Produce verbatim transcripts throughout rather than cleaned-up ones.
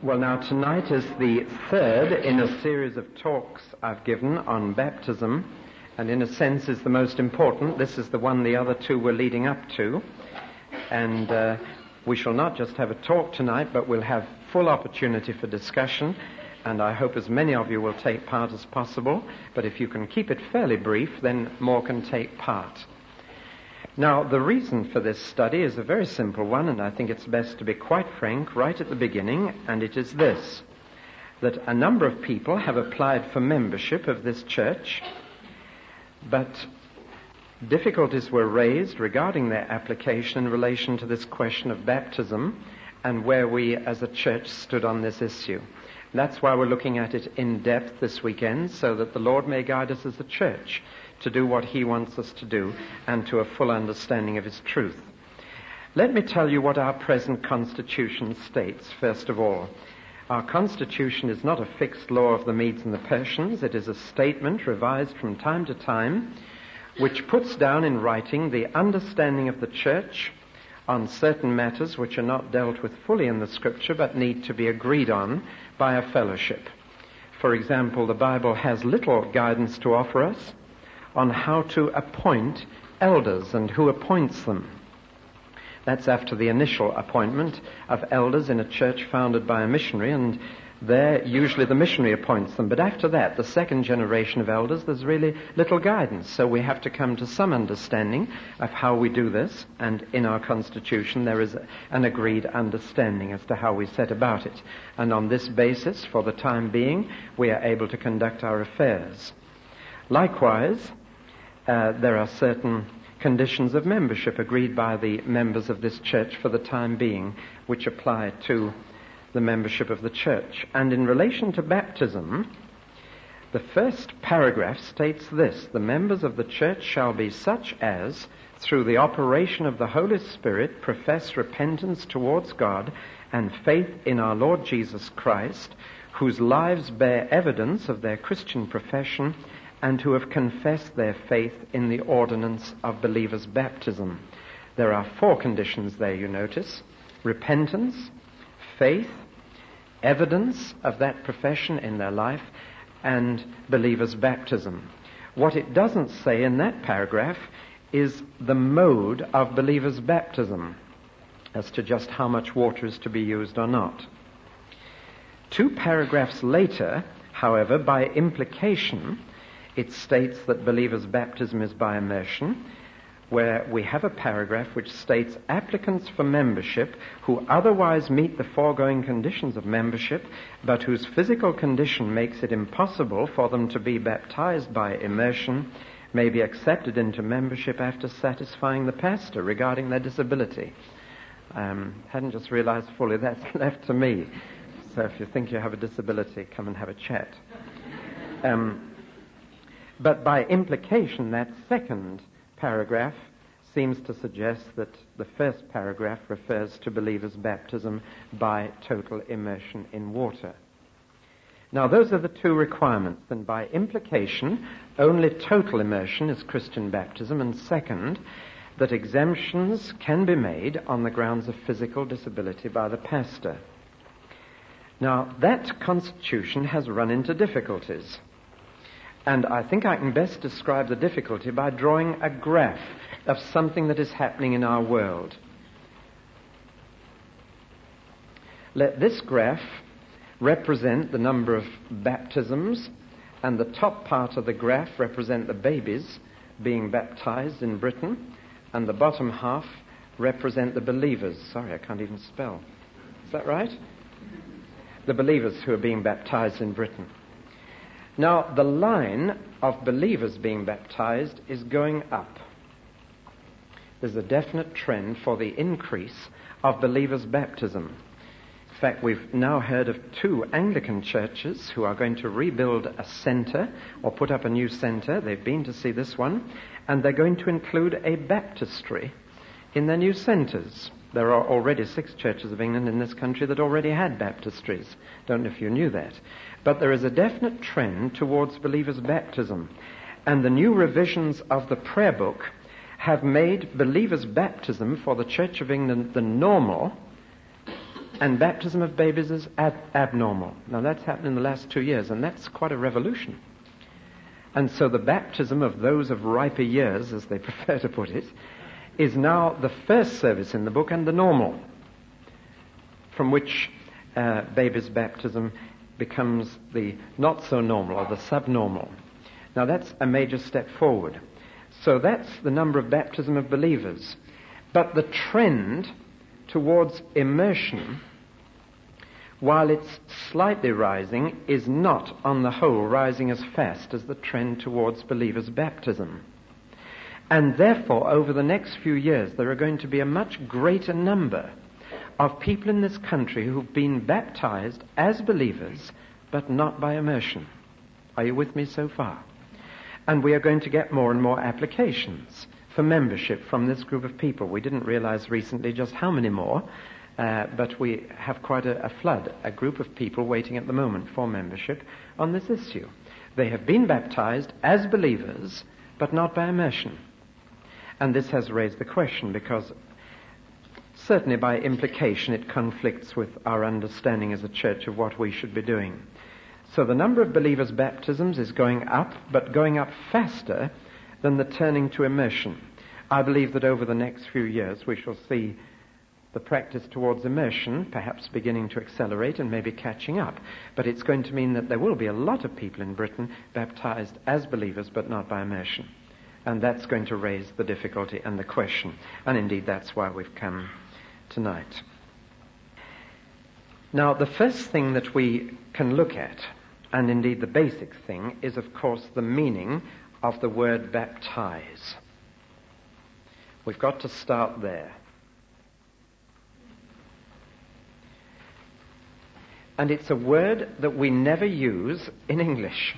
Well, now, tonight is the third in a series of talks I've given on baptism, and in a sense is the most important. This is the one the other two were leading up to. And uh, we shall not just have a talk tonight, but we'll have full opportunity for discussion, and I hope as many of you will take part as possible. But if you can keep it fairly brief, then more can take part. Now, the reason for this study is a very simple one, and I think it's best to be quite frank right at the beginning, and it is this, that a number of people have applied for membership of this church, but difficulties were raised regarding their application in relation to this question of baptism and where we as a church stood on this issue. That's why we're looking at it in depth this weekend, so that the Lord may guide us as a church to do what He wants us to do and to a full understanding of His truth. Let me tell you what our present Constitution states, first of all. Our Constitution is not a fixed law of the Medes and the Persians. It is a statement revised from time to time which puts down in writing the understanding of the church on certain matters which are not dealt with fully in the Scripture but need to be agreed on by a fellowship. For example, the Bible has little guidance to offer us on how to appoint elders and who appoints them. That's after the initial appointment of elders in a church founded by a missionary, and there usually the missionary appoints them. But after that, the second generation of elders, there's really little guidance. So we have to come to some understanding of how we do this, and in our Constitution there is an agreed understanding as to how we set about it. And on this basis, for the time being, we are able to conduct our affairs. Likewise, Uh, there are certain conditions of membership agreed by the members of this church for the time being, which apply to the membership of the church. And in relation to baptism, the first paragraph states this: the members of the church shall be such as, through the operation of the Holy Spirit, profess repentance towards God and faith in our Lord Jesus Christ, whose lives bear evidence of their Christian profession, and who have confessed their faith in the ordinance of believers' baptism. There are four conditions there, you notice: repentance, faith, evidence of that profession in their life, and believers' baptism. What it doesn't say in that paragraph is the mode of believers' baptism, as to just how much water is to be used or not. Two paragraphs later, however, by implication, it states that believers' baptism is by immersion, where we have a paragraph which states applicants for membership who otherwise meet the foregoing conditions of membership, but whose physical condition makes it impossible for them to be baptized by immersion, may be accepted into membership after satisfying the pastor regarding their disability. Um, hadn't just realized fully that's left to me. So if you think you have a disability, come and have a chat. Um, But by implication, that second paragraph seems to suggest that the first paragraph refers to believers' baptism by total immersion in water. Now, those are the two requirements. And by implication, only total immersion is Christian baptism. And second, that exemptions can be made on the grounds of physical disability by the pastor. Now, that constitution has run into difficulties. And I think I can best describe the difficulty by drawing a graph of something that is happening in our world. Let this graph represent the number of baptisms, and the top part of the graph represent the babies being baptized in Britain, and the bottom half represent the believers. Sorry, I can't even spell. Is that right? The believers who are being baptized in Britain. Now, the line of believers being baptized is going up. There's a definite trend for the increase of believers' baptism. In fact, we've now heard of two Anglican churches who are going to rebuild a center or put up a new center. They've been to see this one, and they're going to include a baptistry in their new centers. There are already six churches of England in this country that already had baptistries. Don't know if you knew that. But there is a definite trend towards believers' baptism. And the new revisions of the prayer book have made believers' baptism for the Church of England the normal and baptism of babies is ab- abnormal. Now that's happened in the last two years, and that's quite a revolution. And so the baptism of those of riper years, as they prefer to put it, is now the first service in the book and the normal, from which uh, baby's baptism becomes the not so normal or the subnormal. Now that's a major step forward. So that's the number of baptism of believers. But the trend towards immersion, while it's slightly rising, is not on the whole rising as fast as the trend towards believers' baptism. And therefore, over the next few years, there are going to be a much greater number of people in this country who've been baptized as believers, but not by immersion. Are you with me so far? And we are going to get more and more applications for membership from this group of people. We didn't realize recently just how many more, uh, but we have quite a, a flood, a group of people waiting at the moment for membership on this issue. They have been baptized as believers, but not by immersion. And this has raised the question because certainly by implication it conflicts with our understanding as a church of what we should be doing. So the number of believers' baptisms is going up, but going up faster than the turning to immersion. I believe that over the next few years we shall see the practice towards immersion perhaps beginning to accelerate and maybe catching up. But it's going to mean that there will be a lot of people in Britain baptized as believers, but not by immersion. And that's going to raise the difficulty and the question. And indeed, that's why we've come tonight. Now, the first thing that we can look at, and indeed the basic thing, is of course the meaning of the word baptize. We've got to start there. And it's a word that we never use in English.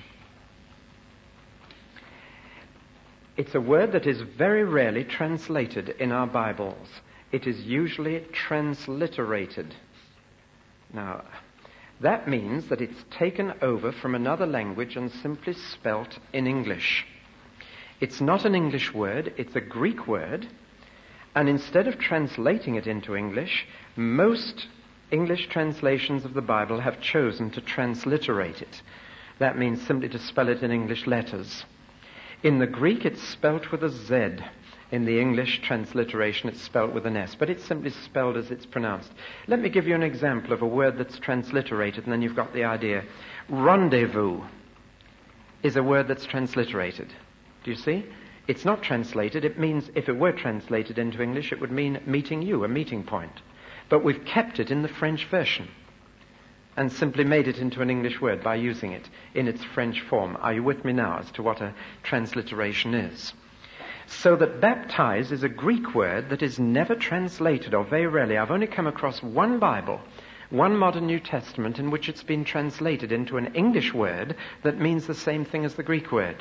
It's a word that is very rarely translated in our Bibles. It is usually transliterated. Now, that means that it's taken over from another language and simply spelt in English. It's not an English word, it's a Greek word, and instead of translating it into English, most English translations of the Bible have chosen to transliterate it. That means simply to spell it in English letters. In the Greek, it's spelt with a Z. In the English transliteration, it's spelt with an S, but it's simply spelled as it's pronounced. Let me give you an example of a word that's transliterated, and then you've got the idea. Rendezvous is a word that's transliterated. Do you see? It's not translated. It means, if it were translated into English, it would mean meeting you, a meeting point. But we've kept it in the French version and simply made it into an English word by using it in its French form. Are you with me now as to what a transliteration is? So that baptize is a Greek word that is never translated, or very rarely. I've only come across one Bible, one modern New Testament, in which it's been translated into an English word that means the same thing as the Greek word.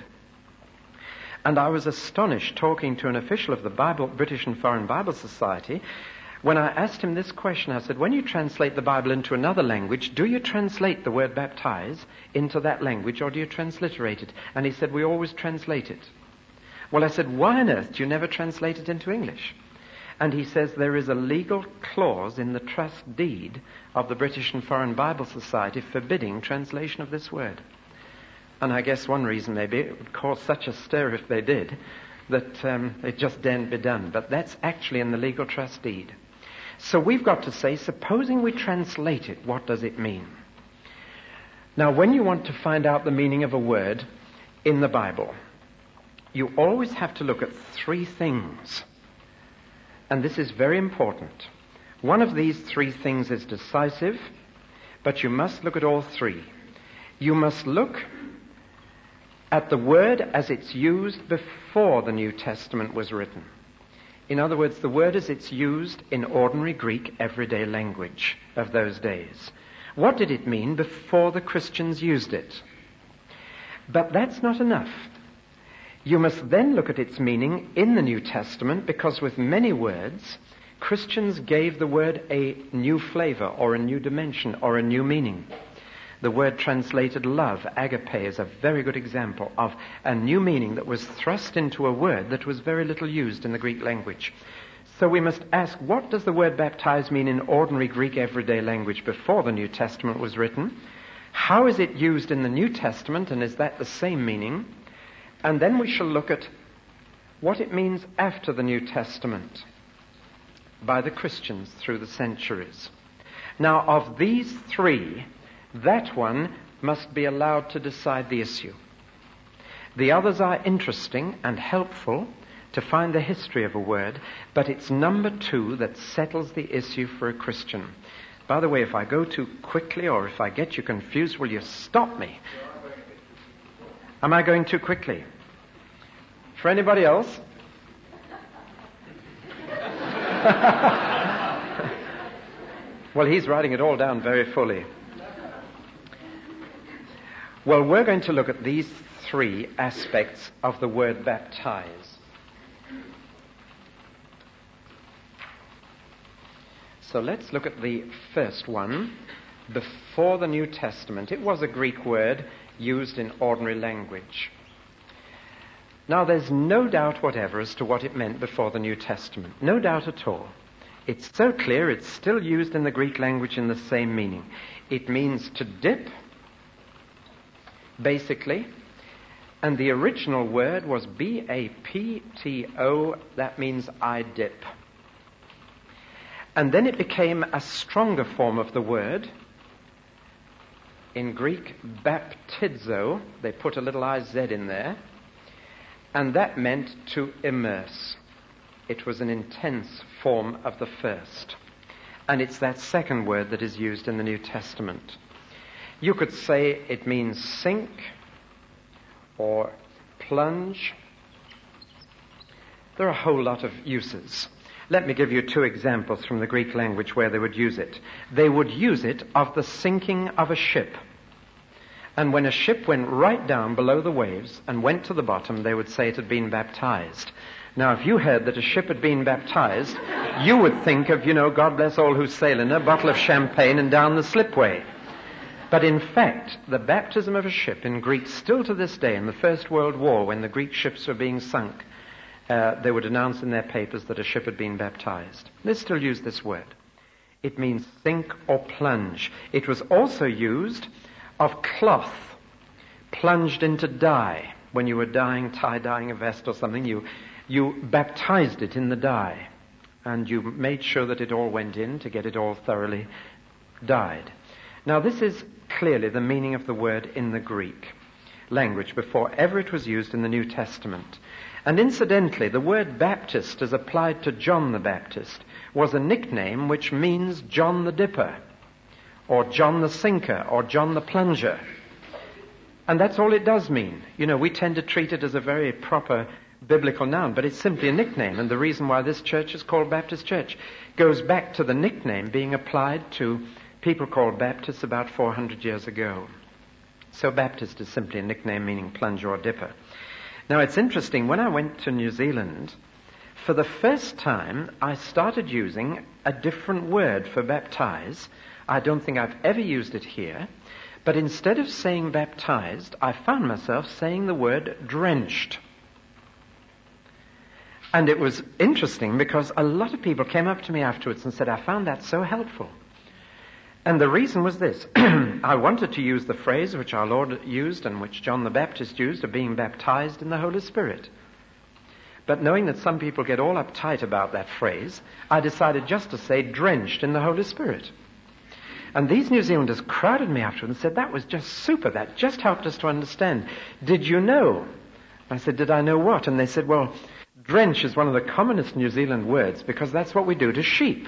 And I was astonished talking to an official of the Bible, British and Foreign Bible Society, when I asked him this question. I said, when you translate the Bible into another language, do you translate the word baptize into that language, or do you transliterate it? And he said, we always translate it. Well, I said, why on earth do you never translate it into English? And he says there is a legal clause in the trust deed of the British and Foreign Bible Society forbidding translation of this word. And I guess one reason maybe it would cause such a stir if they did, that um, it just daren't be done. But that's actually in the legal trust deed. So we've got to say, supposing we translate it, what does it mean? Now, when you want to find out the meaning of a word in the Bible, you always have to look at three things. And this is very important. One of these three things is decisive, but you must look at all three. You must look at the word as it's used before the New Testament was written. In other words, the word as it's used in ordinary Greek, everyday language of those days. What did it mean before the Christians used it? But that's not enough. You must then look at its meaning in the New Testament, because with many words, Christians gave the word a new flavor or a new dimension or a new meaning. The word translated love, agape, is a very good example of a new meaning that was thrust into a word that was very little used in the Greek language. So we must ask, what does the word baptize mean in ordinary Greek everyday language before the New Testament was written? How is it used in the New Testament, and is that the same meaning? And then we shall look at what it means after the New Testament by the Christians through the centuries. Now, of these three, that one must be allowed to decide the issue. The others are interesting and helpful to find the history of a word, but it's number two that settles the issue for a Christian. By the way, if I go too quickly or if I get you confused, will you stop me? Am I going too quickly? For anybody else? Well, he's writing it all down very fully. Well, we're going to look at these three aspects of the word baptize. So let's look at the first one. Before the New Testament, it was a Greek word used in ordinary language. Now, there's no doubt whatever as to what it meant before the New Testament. No doubt at all. It's so clear it's still used in the Greek language in the same meaning. It means to dip, basically. And the original word was B A P T O. That means I dip. And then it became a stronger form of the word. In Greek, baptizo. They put a little I Z in there. And that meant to immerse. It was an intense form of the first. And it's that second word that is used in the New Testament. You could say it means sink or plunge. There are a whole lot of uses. Let me give you two examples from the Greek language where they would use it. They would use it of the sinking of a ship. And when a ship went right down below the waves and went to the bottom, they would say it had been baptized. Now, if you heard that a ship had been baptized, you would think of, you know, God bless all who sail in a bottle of champagne and down the slipway. But in fact, the baptism of a ship in Greek, still to this day, in the First World War, when the Greek ships were being sunk, uh, they would announce in their papers that a ship had been baptized. They still use this word. It means sink or plunge. It was also used of cloth plunged into dye. When you were dyeing, tie-dyeing a vest or something, you, you baptized it in the dye. And you made sure that it all went in to get it all thoroughly dyed. Now, this is clearly the meaning of the word in the Greek language before ever it was used in the New Testament. And incidentally, the word Baptist, as applied to John the Baptist, was a nickname which means John the Dipper, or John the Sinker, or John the Plunger. And that's all it does mean. You know, we tend to treat it as a very proper biblical noun, but it's simply a nickname. And the reason why this church is called Baptist Church goes back to the nickname being applied to people called Baptists about four hundred years ago. So Baptist is simply a nickname meaning plunger or dipper. Now, it's interesting, when I went to New Zealand, for the first time, I started using a different word for baptize. I don't think I've ever used it here, but instead of saying baptized, I found myself saying the word drenched. And it was interesting because a lot of people came up to me afterwards and said, I found that so helpful. And the reason was this. I wanted to use the phrase which our Lord used and which John the Baptist used of being baptized in the Holy Spirit. But knowing that some people get all uptight about that phrase, I decided just to say drenched in the Holy Spirit. And these New Zealanders crowded me afterwards and said, that was just super. That just helped us to understand. Did you know? I said, did I know what? And they said, well, drench is one of the commonest New Zealand words because that's what we do to sheep.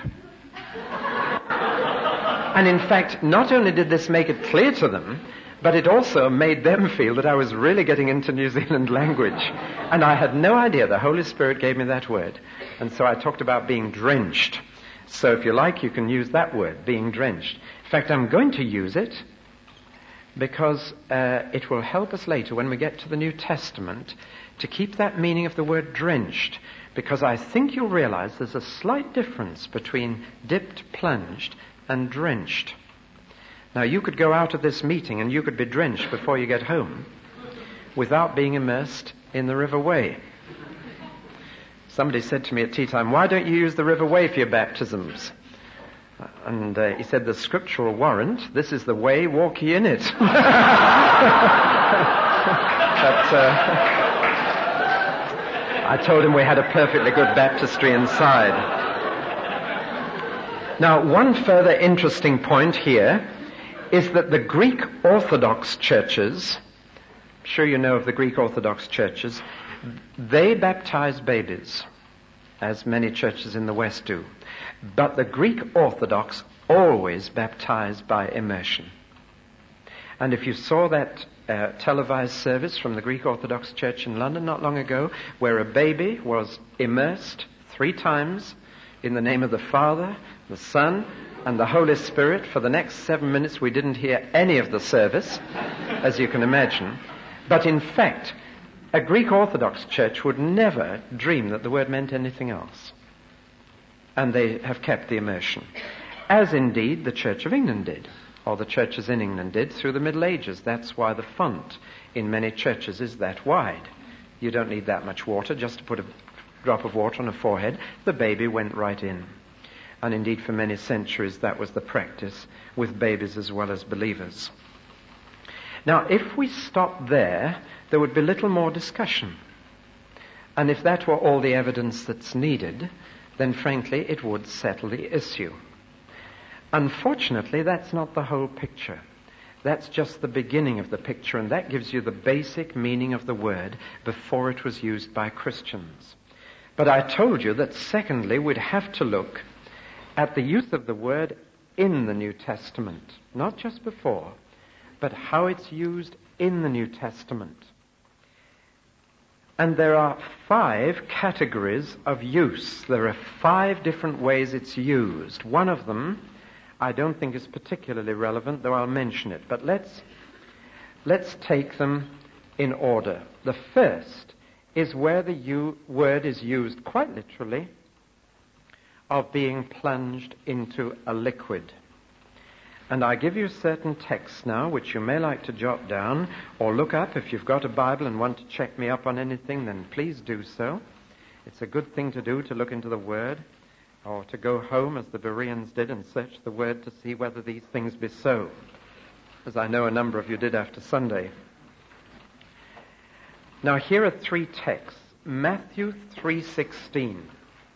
And in fact, not only did this make it clear to them, but it also made them feel that I was really getting into New Zealand language. And I had no idea the Holy Spirit gave me that word. And so I talked about being drenched. So if you like, you can use that word, being drenched. In fact, I'm going to use it because uh, it will help us later when we get to the New Testament to keep that meaning of the word drenched. Because I think you'll realize there's a slight difference between dipped, plunged, and drenched. Now, you could go out of this meeting and you could be drenched before you get home without being immersed in the River Wey. somebody said to me at tea time, why don't you use the River Wey for your baptisms? And uh, he said, the scriptural warrant, this is the way, walk ye in it. but, uh, I told him we had a perfectly good baptistry inside. Now, one further interesting point here is that the Greek Orthodox churches, I'm sure you know of the Greek Orthodox churches, they baptize babies, as many churches in the West do. But the Greek Orthodox always baptize by immersion. And if you saw that uh, televised service from the Greek Orthodox Church in London not long ago, where a baby was immersed three times in the name of the Father, the Son, and the Holy Spirit, for the next seven minutes we didn't hear any of the service, as you can imagine. But in fact, a Greek Orthodox church would never dream that the word meant anything else. And they have kept the immersion. As indeed the Church of England did, or the churches in England did through the Middle Ages. That's why the font in many churches is that wide. You don't need that much water just to put a drop of water on a forehead. The baby went right in. And indeed for many centuries that was the practice with babies as well as believers. Now if we stop there, there would be little more discussion. And if that were all the evidence that's needed, then frankly it would settle the issue. Unfortunately, that's not the whole picture. That's just the beginning of the picture, and that gives you the basic meaning of the word before it was used by Christians. But I told you that secondly, we'd have to look at the use of the word in the New Testament, not just before, but how it's used in the New Testament. And there are five categories of use. There are five different ways it's used. One of them I don't think is particularly relevant, though I'll mention it. But let's, let's take them in order. The first is where the u- word is used quite literally of being plunged into a liquid. And I give you certain texts now, which you may like to jot down or look up. If you've got a Bible and want to check me up on anything, then please do so. It's a good thing to do, to look into the Word, or to go home, as the Bereans did, and search the Word to see whether these things be so, as I know a number of you did after Sunday. Now here are three texts. Matthew three sixteen.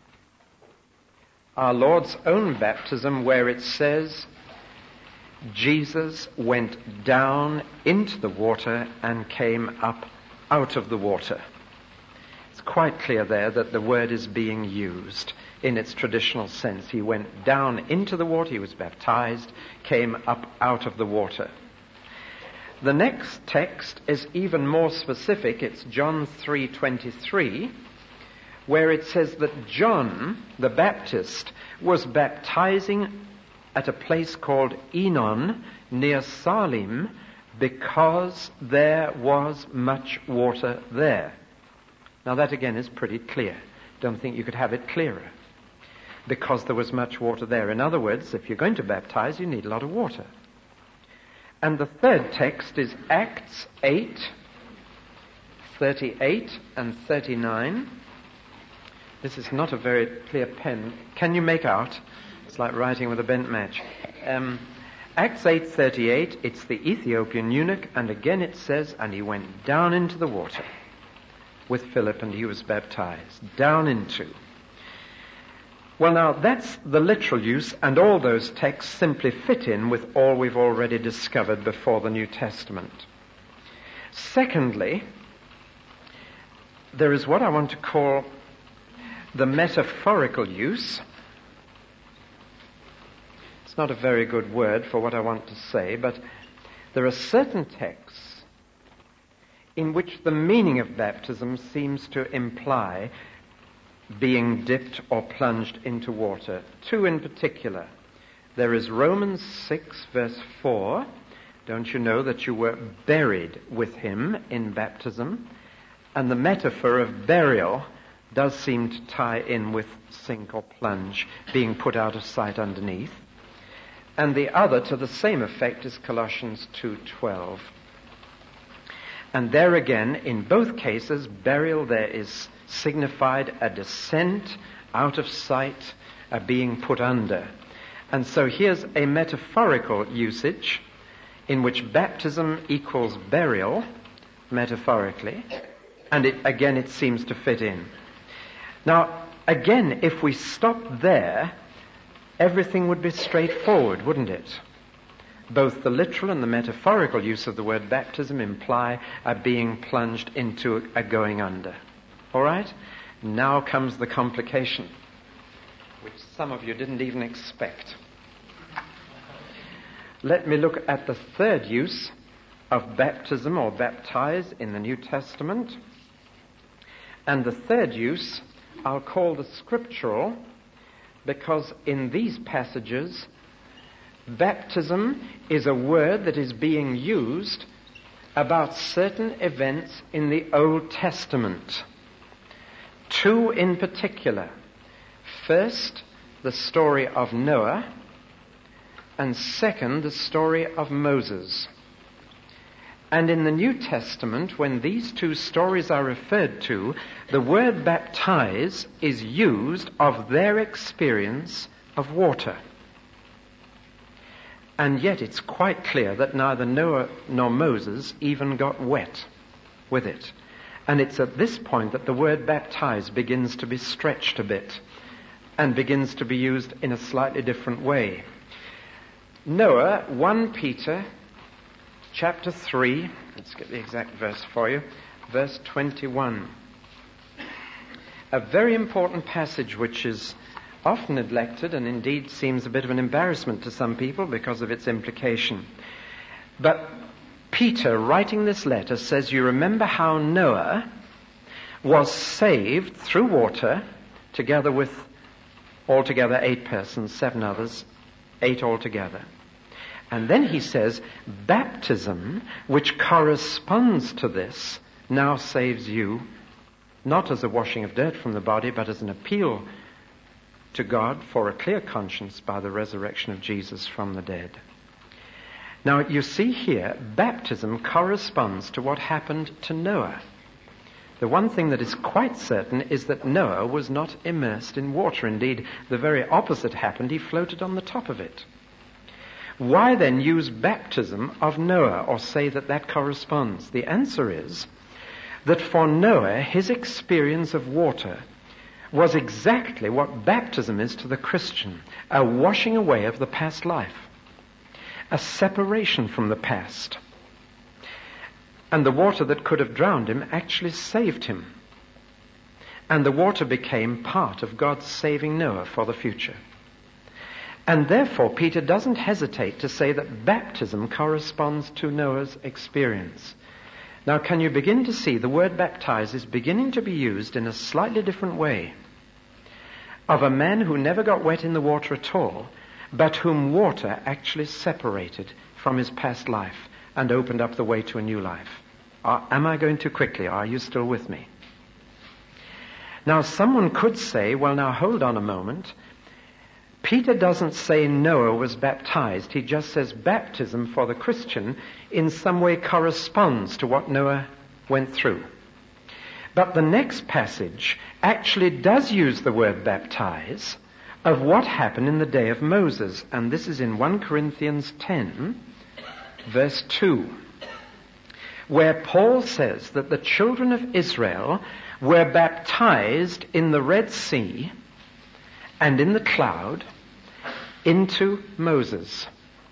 Our Lord's own baptism, where it says, Jesus went down into the water and came up out of the water. It's quite clear there that the word is being used in its traditional sense. He went down into the water, he was baptized, came up out of the water. The next text is even more specific. It's John three twenty-three, where it says that John the Baptist was baptizing at a place called Enon near Salim because there was much water there. Now that again is pretty clear. Don't think you could have it clearer. Because there was much water there. In other words, if you're going to baptize, you need a lot of water. And the third text is Acts eight, thirty-eight and thirty-nine. This is not a very clear pen. Can you make out? It's like writing with a bent match. Um, Acts eight thirty-eight, it's the Ethiopian eunuch, and again it says, and he went down into the water with Philip, and he was baptized. Down into. Well, now, that's the literal use, and all those texts simply fit in with all we've already discovered before the New Testament. Secondly, there is what I want to call the metaphorical use. It's not a very good word for what I want to say, but there are certain texts in which the meaning of baptism seems to imply being dipped or plunged into water. Two in particular. There is Romans six verse four. Don't you know that you were buried with him in baptism? And the metaphor of burial does seem to tie in with sink or plunge, being put out of sight underneath. And the other to the same effect is Colossians two twelve. And there again, in both cases, burial there is signified a descent out of sight, a being put under. And so here's a metaphorical usage in which baptism equals burial, metaphorically, and it, again it seems to fit in. Now, again, if we stop there, everything would be straightforward, wouldn't it? Both the literal and the metaphorical use of the word baptism imply a being plunged into a going under. All right? Now comes the complication, which some of you didn't even expect. Let me look at the third use of baptism or baptize in the New Testament. And the third use I'll call the scriptural, because in these passages, baptism is a word that is being used about certain events in the Old Testament. Two in particular. First, the story of Noah, and second, the story of Moses. And in the New Testament, when these two stories are referred to, the word baptize is used of their experience of water. And yet it's quite clear that neither Noah nor Moses even got wet with it. And it's at this point that the word baptize begins to be stretched a bit and begins to be used in a slightly different way. Noah, First Peter chapter three, let's get the exact verse for you, verse twenty-one. A very important passage which is often neglected and indeed seems a bit of an embarrassment to some people because of its implication. But Peter, writing this letter, says, you remember how Noah was saved through water together with altogether eight persons, seven others, eight altogether. And then he says, baptism, which corresponds to this, now saves you, not as a washing of dirt from the body, but as an appeal to God for a clear conscience by the resurrection of Jesus from the dead. Now, you see here, baptism corresponds to what happened to Noah. The one thing that is quite certain is that Noah was not immersed in water. Indeed, the very opposite happened. He floated on the top of it. Why then use baptism of Noah, or say that that corresponds? The answer is that for Noah, his experience of water was exactly what baptism is to the Christian, a washing away of the past life, a separation from the past. And the water that could have drowned him actually saved him. And the water became part of God's saving Noah for the future. And therefore, Peter doesn't hesitate to say that baptism corresponds to Noah's experience. Now, can you begin to see the word baptize is beginning to be used in a slightly different way of a man who never got wet in the water at all, but whom water actually separated from his past life and opened up the way to a new life. Are, am I going too quickly? Are you still with me? Now, someone could say, well, now hold on a moment. Peter doesn't say Noah was baptized. He just says baptism for the Christian in some way corresponds to what Noah went through. But the next passage actually does use the word baptize of what happened in the day of Moses. And this is in First Corinthians ten, verse two, where Paul says that the children of Israel were baptized in the Red Sea and in the cloud into Moses.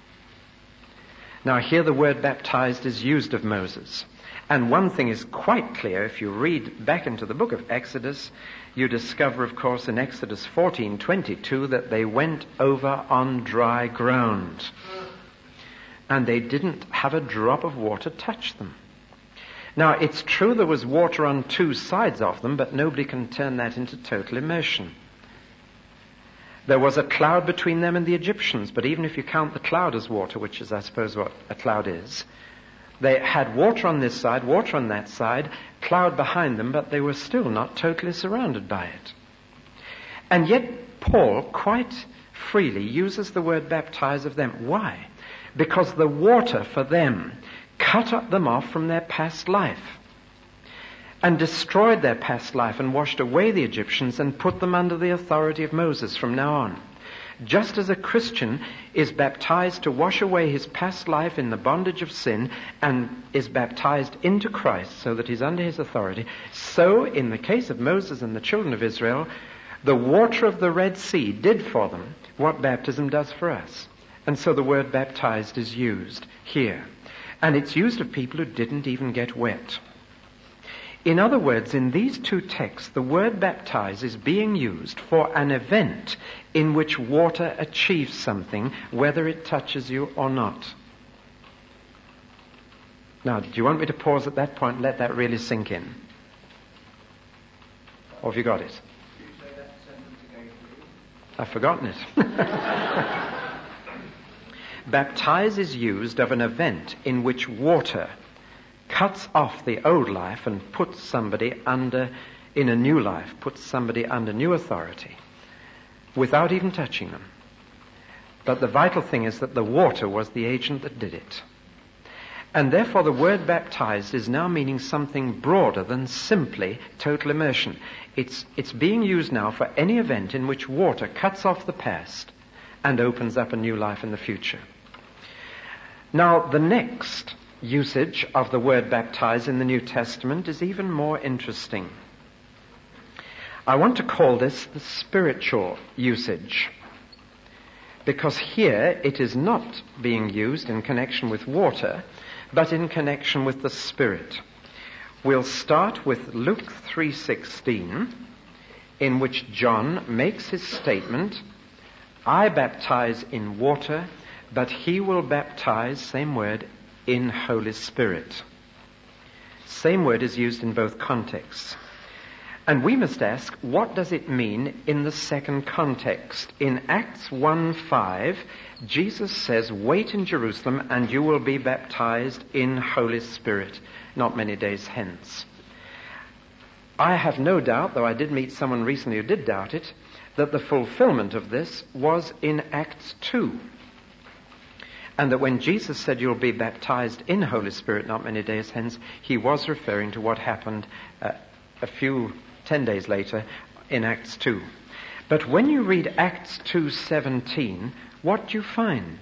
Now here the word baptized is used of Moses. And one thing is quite clear, if you read back into the book of Exodus, you discover, of course, in Exodus fourteen twenty-two that they went over on dry ground. And they didn't have a drop of water touch them. Now, it's true there was water on two sides of them, but nobody can turn that into total immersion. There was a cloud between them and the Egyptians, but even if you count the cloud as water, which is, I suppose, what a cloud is, they had water on this side, water on that side, cloud behind them, but they were still not totally surrounded by it. And yet, Paul quite freely uses the word baptize of them. Why? Because the water for them cut them off from their past life. and destroyed their past life and washed away the Egyptians and put them under the authority of Moses from now on. Just as a Christian is baptized to wash away his past life in the bondage of sin and is baptized into Christ so that he's under his authority, so in the case of Moses and the children of Israel, the water of the Red Sea did for them what baptism does for us. And so the word baptized is used here. And it's used of people who didn't even get wet. In other words, in these two texts, the word baptize is being used for an event in which water achieves something, whether it touches you or not. Now, do you want me to pause at that point and let that really sink in? Or have you got it? I've forgotten it. Baptize is used of an event in which water cuts off the old life and puts somebody under, in a new life, puts somebody under new authority without even touching them. But the vital thing is that the water was the agent that did it. And therefore the word baptized is now meaning something broader than simply total immersion. It's, it's being used now for any event in which water cuts off the past and opens up a new life in the future. Now, the next usage of the word baptize in the New Testament is even more interesting. I want to call this the spiritual usage, because here it is not being used in connection with water, but in connection with the Spirit. We'll start with Luke three sixteen, in which John makes his statement, I baptize in water, but he will baptize, same word, in Holy Spirit. Same word is used in both contexts. And we must ask, what does it mean in the second context? In Acts one five, Jesus says, wait in Jerusalem and you will be baptized in Holy Spirit, not many days hence. I have no doubt, though I did meet someone recently who did doubt it, that the fulfillment of this was in Acts two. And that when Jesus said you'll be baptized in Holy Spirit not many days hence, he was referring to what happened uh, a few, ten days later in Acts two. But when you read Acts two seventeen, what do you find?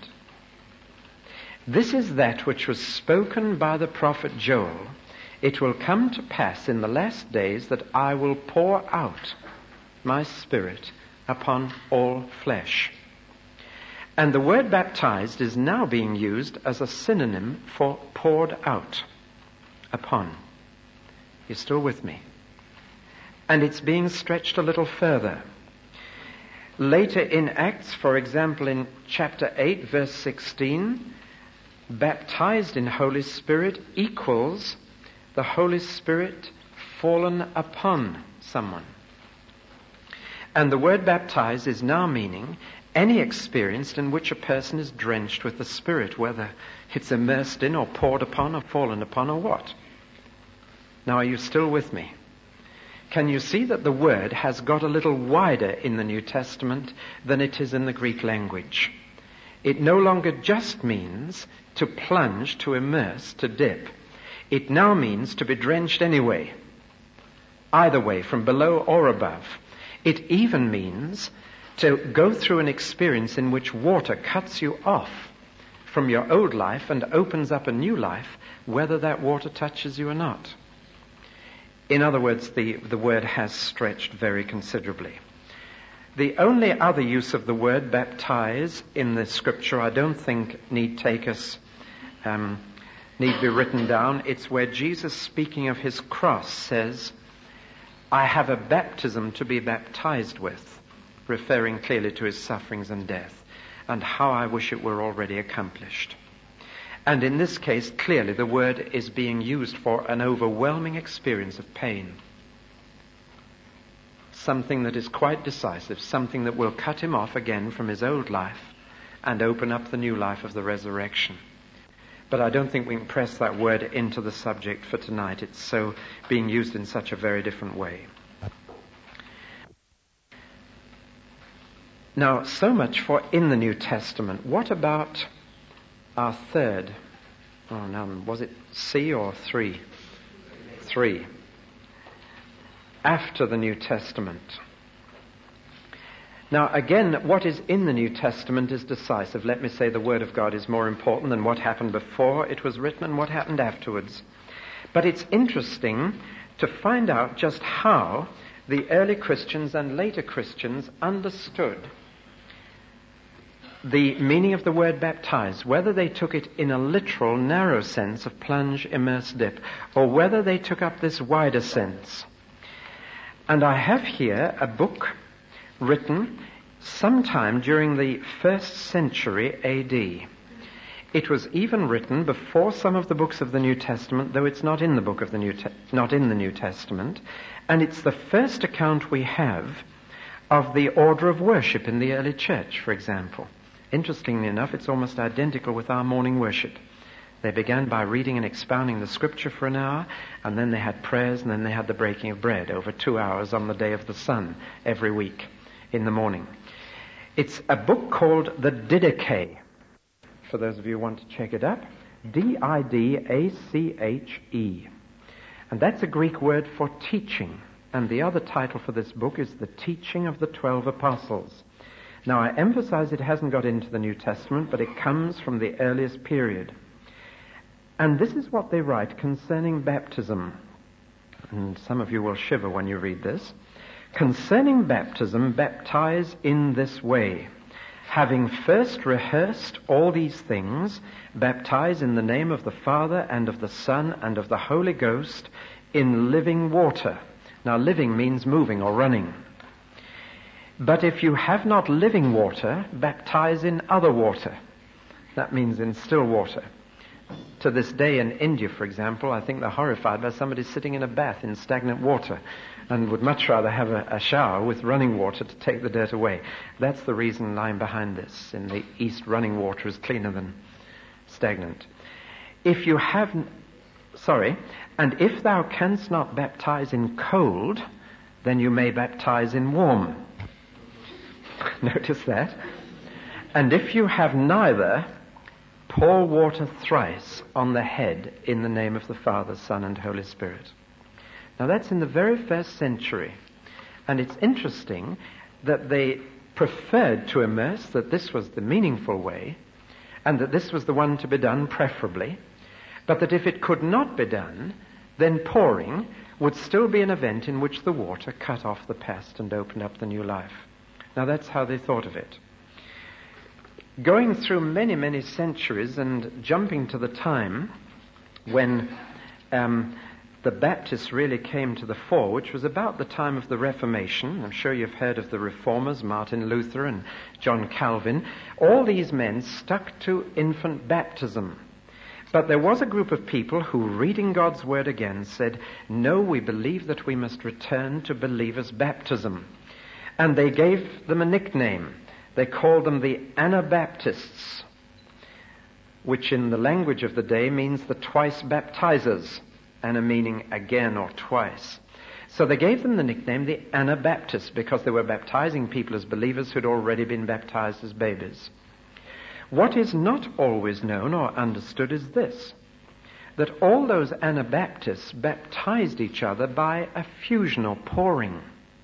This is that which was spoken by the prophet Joel. It will come to pass in the last days that I will pour out my Spirit upon all flesh. And the word baptized is now being used as a synonym for poured out upon. You're still with me? And it's being stretched a little further. Later in Acts, for example, in chapter eight, verse sixteen, baptized in Holy Spirit equals the Holy Spirit fallen upon someone. And the word baptized is now meaning any experience in which a person is drenched with the Spirit, whether it's immersed in or poured upon or fallen upon or what. Now, are you still with me? Can you see that the word has got a little wider in the New Testament than it is in the Greek language? It no longer just means to plunge, to immerse, to dip. It now means to be drenched anyway, either way, from below or above. It even means to go through an experience in which water cuts you off from your old life and opens up a new life, whether that water touches you or not. In other words, the, the word has stretched very considerably. The only other use of the word baptize in the scripture I don't think need take us, um, need be written down. It's where Jesus, speaking of his cross, says, I have a baptism to be baptized with, referring clearly to his sufferings and death, and how I wish it were already accomplished. And in this case, clearly the word is being used for an overwhelming experience of pain. Something that is quite decisive, something that will cut him off again from his old life and open up the new life of the resurrection. But I don't think we can press that word into the subject for tonight. It's so being used in such a very different way. Now, so much for in the New Testament. What about our third? Oh, no, was it C or three? Three. after the New Testament. Now, again, what is in the New Testament is decisive. Let me say the Word of God is more important than what happened before it was written and what happened afterwards. But it's interesting to find out just how the early Christians and later Christians understood the meaning of the word baptize, whether they took it in a literal, narrow sense of plunge, immerse, dip, or whether they took up this wider sense. And I have here a book written sometime during the first century A D. It was even written before some of the books of the New Testament, though it's not in the book of the New Te- not in the New Testament, and it's the first account we have of the order of worship in the early church, for example. Interestingly enough, it's almost identical with our morning worship. They began by reading and expounding the scripture for an hour, and then they had prayers, and then they had the breaking of bread over two hours on the day of the sun every week in the morning. It's a book called the Didache, for those of you who want to check it up. D I D A C H E. And that's a Greek word for teaching. And the other title for this book is The Teaching of the Twelve Apostles. Now, I emphasize it hasn't got into the New Testament, but it comes from the earliest period. And this is what they write concerning baptism. And some of you will shiver when you read this. Concerning baptism, baptize in this way. Having first rehearsed all these things, baptize in the name of the Father and of the Son and of the Holy Ghost in living water. Now, living means moving or running. But if you have not living water, baptize in other water. That means in still water. To this day in India, for example, I think they're horrified by somebody sitting in a bath in stagnant water and would much rather have a, a shower with running water to take the dirt away. That's the reason lying behind this. In the East, running water is cleaner than stagnant. If you have, sorry, and if thou canst not baptize in cold, then you may baptize in warm. Notice that. And if you have neither, pour water thrice on the head in the name of the Father, Son, and Holy Spirit. Now that's in the very first century. And it's interesting that they preferred to immerse, that this was the meaningful way, and that this was the one to be done preferably, but that if it could not be done, then pouring would still be an event in which the water cut off the past and opened up the new life. Now that's how they thought of it. Going through many, many centuries and jumping to the time when um, the Baptists really came to the fore, which was about the time of the Reformation. I'm sure you've heard of the Reformers, Martin Luther and John Calvin. All these men stuck to infant baptism. But there was a group of people who, reading God's Word again, said, no, we believe that we must return to believers' baptism. And they gave them a nickname. They called them the Anabaptists, which in the language of the day means the twice baptizers, ana meaning again or twice. So they gave them the nickname the Anabaptists because they were baptizing people as believers who'd already been baptized as babies. What is not always known or understood is this, that all those Anabaptists baptized each other by affusion or pouring.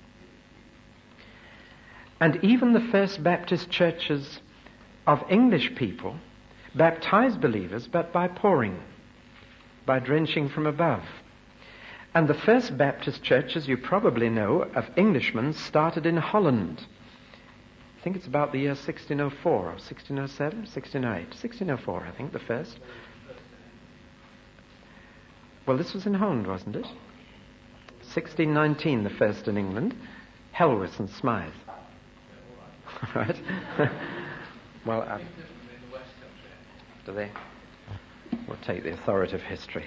And even the first Baptist churches of English people baptized believers, but by pouring, by drenching from above. And the first Baptist churches, you probably know, of Englishmen started in Holland. I think it's about the year sixteen oh four, or sixteen oh seven, sixteen oh eight. sixteen oh four, I think, the first. Well, this was in Holland, wasn't it? sixteen nineteen, the first in England. Helwys and Smythe. Right? Well, uh, do they? We'll take the authoritative history.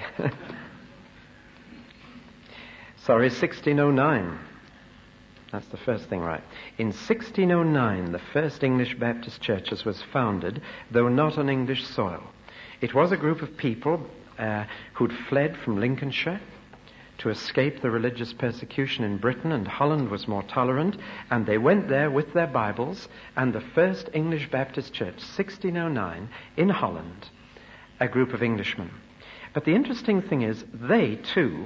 Sorry, sixteen oh nine. That's the first thing, right. In sixteen oh nine, the first English Baptist churches was founded, though not on English soil. It was a group of people uh, who'd fled from Lincolnshire to escape the religious persecution in Britain, and Holland was more tolerant, and they went there with their Bibles, and the first English Baptist church, sixteen oh nine, in Holland, a group of Englishmen. But the interesting thing is, they too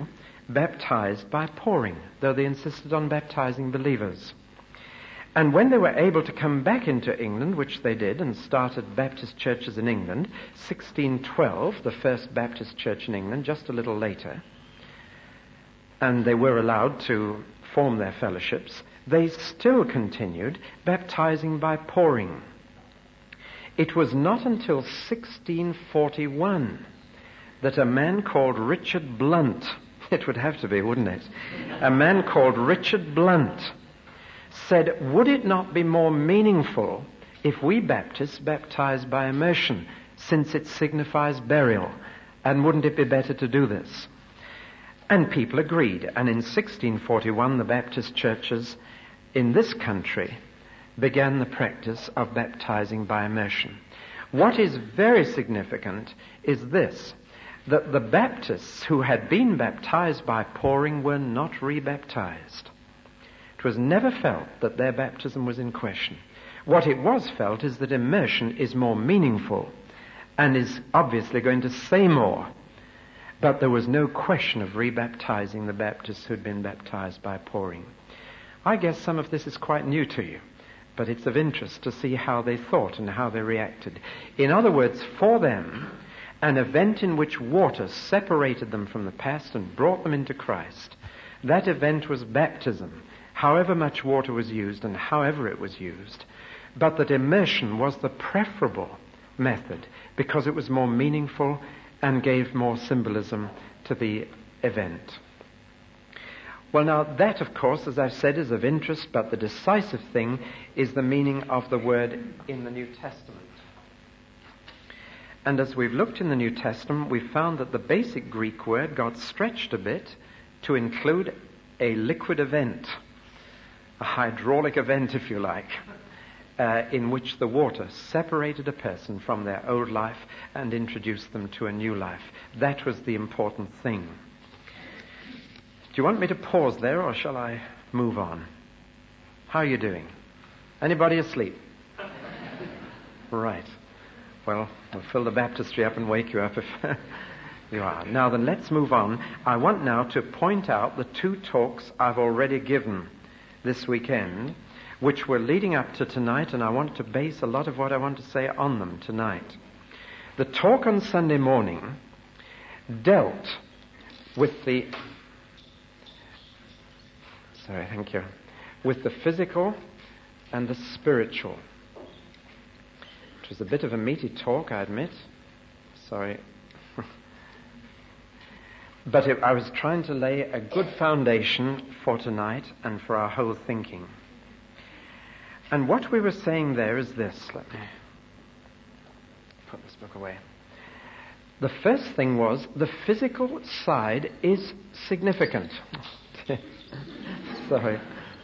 baptized by pouring, though they insisted on baptizing believers. And when they were able to come back into England, which they did, and started Baptist churches in England, sixteen twelve, the first Baptist church in England, just a little later, and they were allowed to form their fellowships, they still continued baptizing by pouring. It was not until sixteen forty-one that a man called Richard Blunt, it would have to be, wouldn't it? A man called Richard Blunt said, would it not be more meaningful if we Baptists baptize by immersion, since it signifies burial? And wouldn't it be better to do this? And people agreed. And in sixteen forty-one, the Baptist churches in this country began the practice of baptizing by immersion. What is very significant is this, that the Baptists who had been baptized by pouring were not rebaptized. It was never felt that their baptism was in question. What it was felt is that immersion is more meaningful and is obviously going to say more. But there was no question of rebaptizing the Baptists who had been baptized by pouring. I guess some of this is quite new to you, but it's of interest to see how they thought and how they reacted. In other words, for them, an event in which water separated them from the past and brought them into Christ, that event was baptism, however much water was used and however it was used, but that immersion was the preferable method because it was more meaningful and gave more symbolism to the event. Well, now that, of course, as I've said, is of interest, but the decisive thing is the meaning of the word in the New Testament. And as we've looked in the New Testament, we've found that the basic Greek word got stretched a bit to include a liquid event, a hydraulic event, if you like, uh, in which the water separated a person from their old life and introduced them to a new life. That was the important thing. Do you want me to pause there, or shall I move on? How are you doing? Anybody asleep? Right. Well, we'll fill the baptistry up and wake you up if you are. Now then, let's move on. I want now to point out the two talks I've already given this weekend, which were leading up to tonight, and I want to base a lot of what I want to say on them tonight. The talk on Sunday morning dealt with the sorry, thank you, with the physical and the spiritual. It was a bit of a meaty talk, I admit. Sorry. But it, I was trying to lay a good foundation for tonight and for our whole thinking. And what we were saying there is this. Let me put this book away. The first thing was the physical side is significant. Sorry.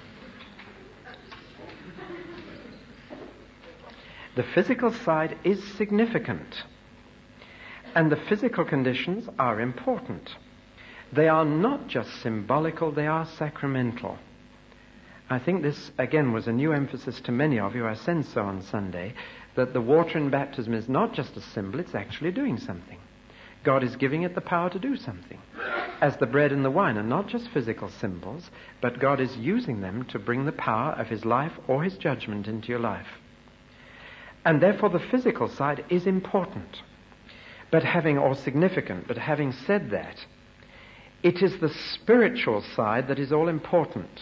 The physical side is significant. And the physical conditions are important. They are not just symbolical, they are sacramental. I think this, again, was a new emphasis to many of you. I sense so on Sunday, that the water in baptism is not just a symbol, it's actually doing something. God is giving it the power to do something. As the bread and the wine are not just physical symbols, but God is using them to bring the power of his life or his judgment into your life. And therefore the physical side is important, but having, or significant, but having said that, it is the spiritual side that is all important.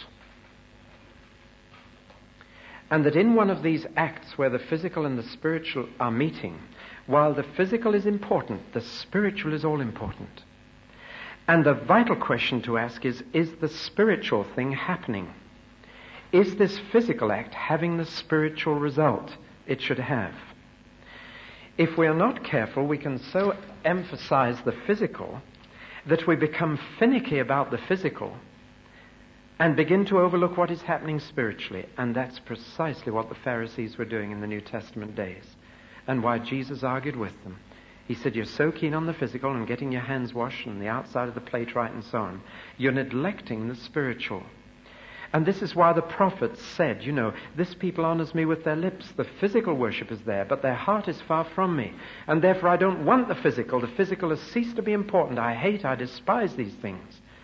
And that in one of these acts where the physical and the spiritual are meeting, while the physical is important, the spiritual is all important. And the vital question to ask is, is the spiritual thing happening? Is this physical act having the spiritual result it should have? If we are not careful, we can so emphasize the physical that we become finicky about the physical and begin to overlook what is happening spiritually. And that's precisely what the Pharisees were doing in the New Testament days, and why Jesus argued with them. He said, you're so keen on the physical and getting your hands washed and the outside of the plate right and so on, you're neglecting the spiritual. And this is why the prophets said, you know, this people honors me with their lips. The physical worship is there, but their heart is far from me. And therefore I don't want the physical. The physical has ceased to be important. I hate, I despise these things.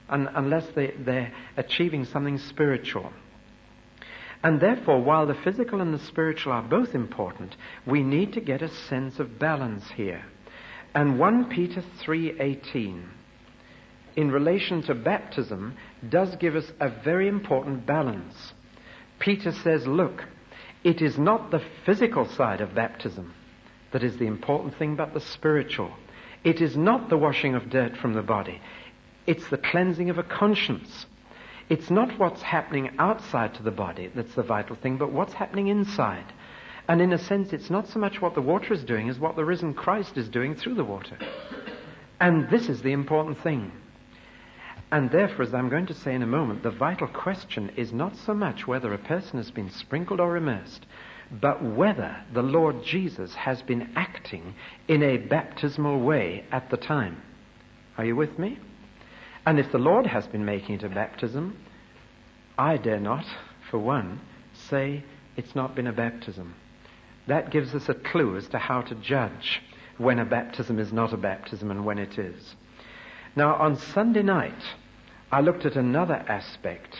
un- unless they, they're achieving something spiritual. And therefore, while the physical and the spiritual are both important, we need to get a sense of balance here. And First Peter three eighteen, in relation to baptism, does give us a very important balance. Peter says, look, it is not the physical side of baptism that is the important thing, but the spiritual. It is not the washing of dirt from the body. It's the cleansing of a conscience. It's not what's happening outside to the body that's the vital thing, but what's happening inside. And in a sense, it's not so much what the water is doing as what the risen Christ is doing through the water. And this is the important thing. And therefore, as I'm going to say in a moment, the vital question is not so much whether a person has been sprinkled or immersed, but whether the Lord Jesus has been acting in a baptismal way at the time. Are you with me? And if the Lord has been making it a baptism, I dare not, for one, say it's not been a baptism. That gives us a clue as to how to judge when a baptism is not a baptism and when it is. Now, on Sunday night, I looked at another aspect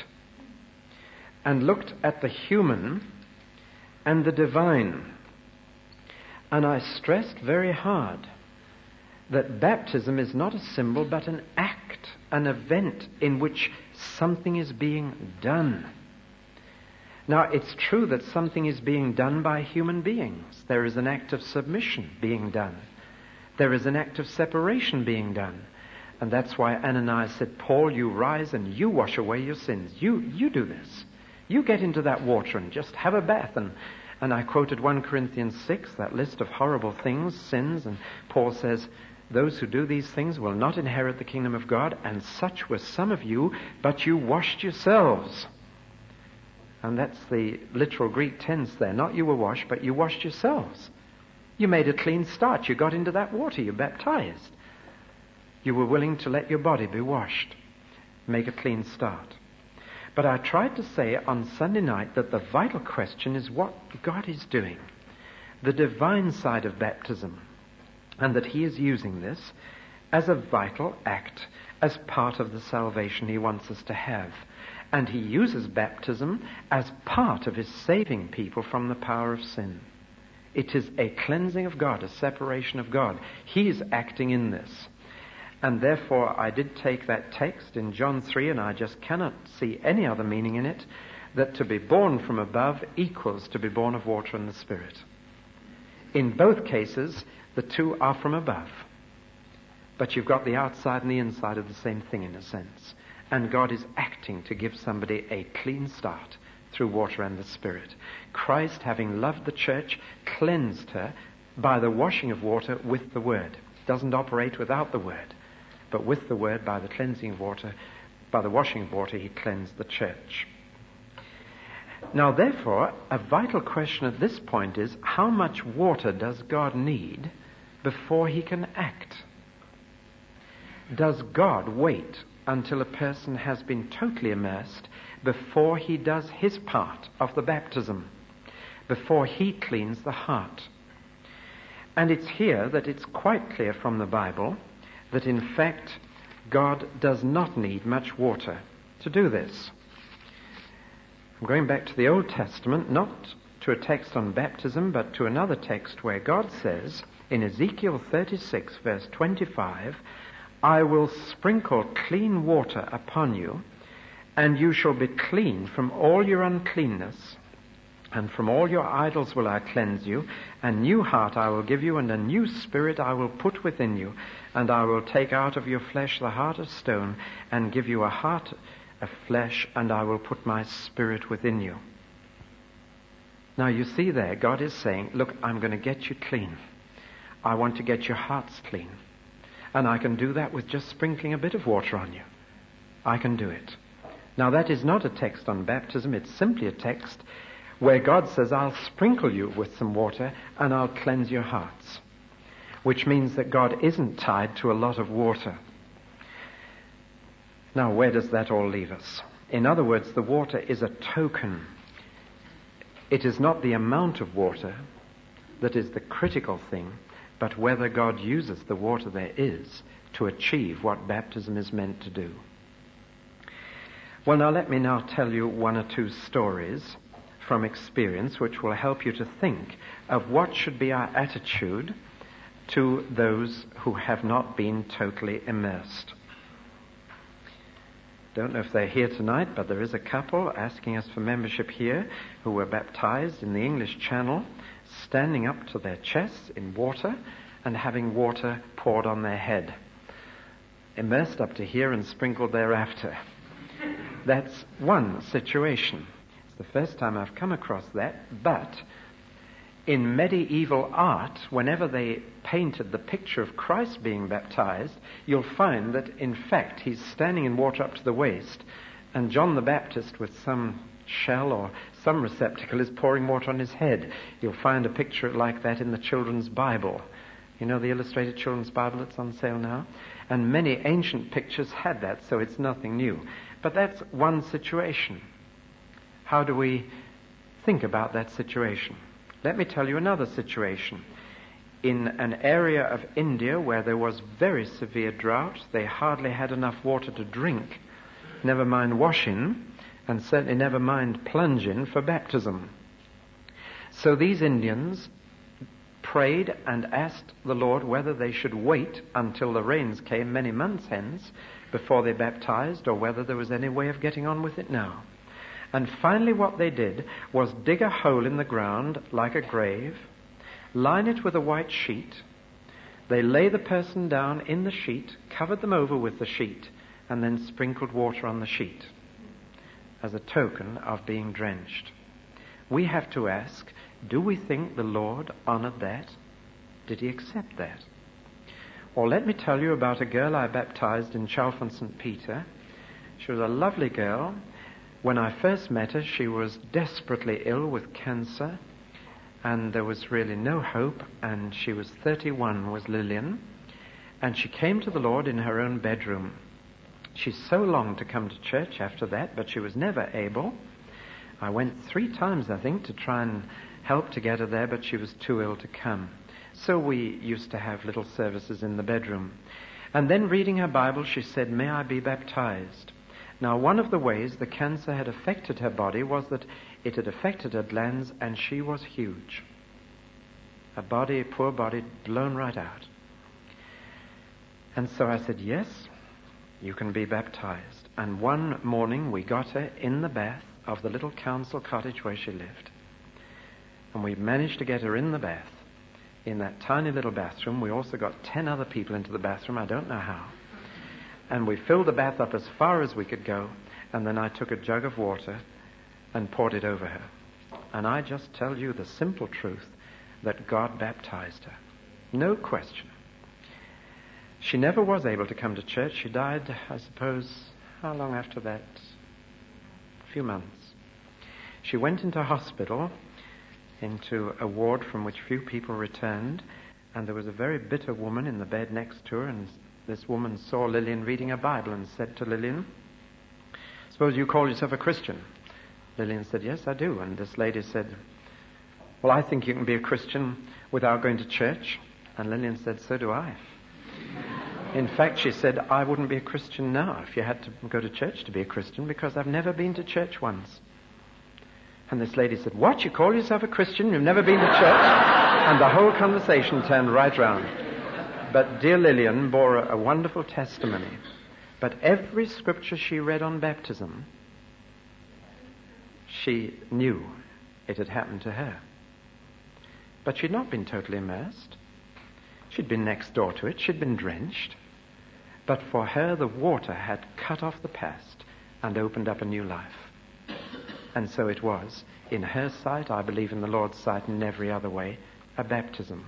and looked at the human and the divine. And I stressed very hard that baptism is not a symbol but an act, an event in which something is being done. Now, it's true that something is being done by human beings. There is an act of submission being done. There is an act of separation being done. And that's why Ananias said, Paul, you rise and you wash away your sins. You you do this. You get into that water and just have a bath. And, and I quoted First Corinthians six, that list of horrible things, sins. And Paul says, those who do these things will not inherit the kingdom of God. And such were some of you, but you washed yourselves. And that's the literal Greek tense there. Not you were washed, but you washed yourselves. You made a clean start. You got into that water. You baptized. You were willing to let your body be washed. Make a clean start. But I tried to say on Sunday night that the vital question is what God is doing. The divine side of baptism. And that He is using this as a vital act, as part of the salvation He wants us to have. And He uses baptism as part of His saving people from the power of sin. It is a cleansing of God, a separation of God. He is acting in this. And therefore I did take that text in John three, and I just cannot see any other meaning in it, that to be born from above equals to be born of water and the Spirit. In both cases, the two are from above. But you've got the outside and the inside of the same thing in a sense. And God is acting to give somebody a clean start through water and the Spirit. Christ, having loved the church, cleansed her by the washing of water with the Word. Doesn't operate without the Word. But with the Word, by the cleansing of water, by the washing of water, He cleansed the church. Now, therefore, a vital question at this point is, how much water does God need before He can act? Does God wait until a person has been totally immersed before He does His part of the baptism, before He cleans the heart? And it's here that it's quite clear from the Bible that in fact God does not need much water to do this. I'm going back to the Old Testament, not to a text on baptism, but to another text where God says in Ezekiel thirty-six, verse twenty-five, I will sprinkle clean water upon you, and you shall be clean from all your uncleanness, and from all your idols will I cleanse you. A new heart I will give you, and a new spirit I will put within you. And I will take out of your flesh the heart of stone, and give you a heart of flesh, and I will put my spirit within you. Now you see there, God is saying, look, I'm going to get you clean. I want to get your hearts clean. And I can do that with just sprinkling a bit of water on you. I can do it. Now that is not a text on baptism, it's simply a text where God says, I'll sprinkle you with some water and I'll cleanse your hearts. Which means that God isn't tied to a lot of water. Now, where does that all leave us? In other words, the water is a token. It is not the amount of water that is the critical thing, but whether God uses the water there is to achieve what baptism is meant to do. Well, now let me now tell you one or two stories from experience which will help you to think of what should be our attitude to those who have not been totally immersed. Don't know if they're here tonight, but there is a couple asking us for membership here who were baptized in the English Channel, standing up to their chests in water and having water poured on their head, immersed up to here and sprinkled thereafter. That's one situation. It's the first time I've come across that, but in medieval art, whenever they painted the picture of Christ being baptized, you'll find that, in fact, he's standing in water up to the waist, and John the Baptist, with some shell or some receptacle, is pouring water on his head. You'll find a picture like that in the Children's Bible. You know the illustrated Children's Bible that's on sale now? And many ancient pictures had that, so it's nothing new. But that's one situation. How do we think about that situation? Let me tell you another situation. In an area of India where there was very severe drought, they hardly had enough water to drink, never mind wash in, and certainly never mind plunge in for baptism. So these Indians prayed and asked the Lord whether they should wait until the rains came many months hence before they baptized, or whether there was any way of getting on with it now. And finally what they did was dig a hole in the ground like a grave, line it with a white sheet. They lay the person down in the sheet, covered them over with the sheet, and then sprinkled water on the sheet as a token of being drenched. We have to ask, do we think the Lord honored that? Did he accept that? Or let me tell you about a girl I baptized in Chalfont Saint Peter. She was a lovely girl. When I first met her, she was desperately ill with cancer, and there was really no hope, and she was thirty-one, was Lillian, and she came to the Lord in her own bedroom. She so longed to come to church after that, but she was never able. I went three times, I think, to try and help to get her there, but she was too ill to come. So we used to have little services in the bedroom. And then reading her Bible, she said, "May I be baptized?" Now, one of the ways the cancer had affected her body was that it had affected her glands, and she was huge. Her body, poor body, blown right out. And so I said, yes, you can be baptized. And one morning we got her in the bath of the little council cottage where she lived. And we managed to get her in the bath, in that tiny little bathroom. We also got ten other people into the bathroom, I don't know how. And we filled the bath up as far as we could go, and then I took a jug of water and poured it over her. And I just tell you the simple truth that God baptized her. No question. She never was able to come to church. She died, I suppose, how long after that? A few months. She went into hospital, into a ward from which few people returned, and there was a very bitter woman in the bed next to her, and this woman saw Lillian reading a Bible and said to Lillian, "Suppose you call yourself a Christian?" Lillian said, "Yes, I do." And this lady said, "Well, I think you can be a Christian without going to church." And Lillian said, "So do I." In fact, she said, "I wouldn't be a Christian now if you had to go to church to be a Christian, because I've never been to church once." And this lady said, "What? You call yourself a Christian? You've never been to church?" And the whole conversation turned right round. But dear Lillian bore a, a wonderful testimony. But every scripture she read on baptism, she knew it had happened to her. But she'd not been totally immersed. She'd been next door to it. She'd been drenched. But for her, the water had cut off the past and opened up a new life. And so it was, in her sight, I believe in the Lord's sight, and in every other way, a baptism.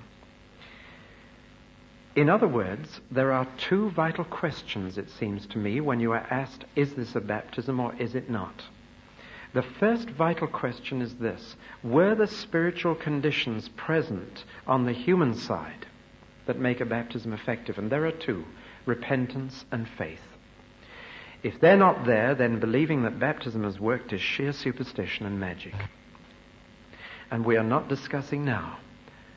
In other words, there are two vital questions, it seems to me, when you are asked, is this a baptism or is it not? The first vital question is this: were the spiritual conditions present on the human side that make a baptism effective? And there are two: repentance and faith. If they're not there, then believing that baptism has worked is sheer superstition and magic. And we are not discussing now,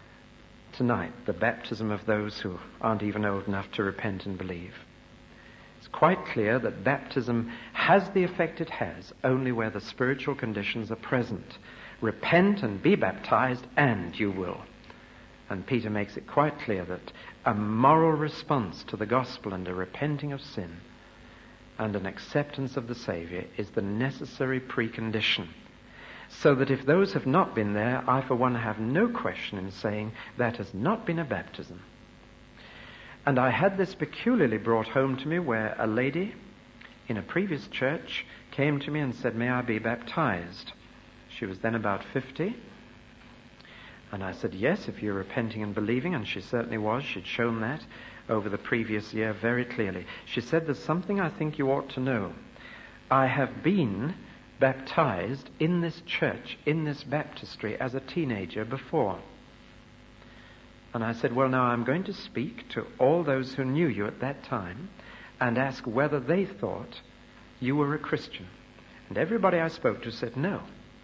tonight, the baptism of those who aren't even old enough to repent and believe. It's quite clear that baptism has the effect it has only where the spiritual conditions are present. Repent and be baptized, and you will. And Peter makes it quite clear that a moral response to the gospel and a repenting of sin and an acceptance of the Savior is the necessary precondition. So that if those have not been there, I for one have no question in saying that has not been a baptism. And I had this peculiarly brought home to me where a lady in a previous church came to me and said, "May I be baptized?" She was then about fifty. And I said, "Yes, if you're repenting and believing," and she certainly was. She'd shown that over the previous year very clearly. She said, "There's something I think you ought to know. I have been baptized in this church, in this baptistry, as a teenager before." And I said, "Well, now I'm going to speak to all those who knew you at that time and ask whether they thought you were a Christian." And everybody I spoke to said no.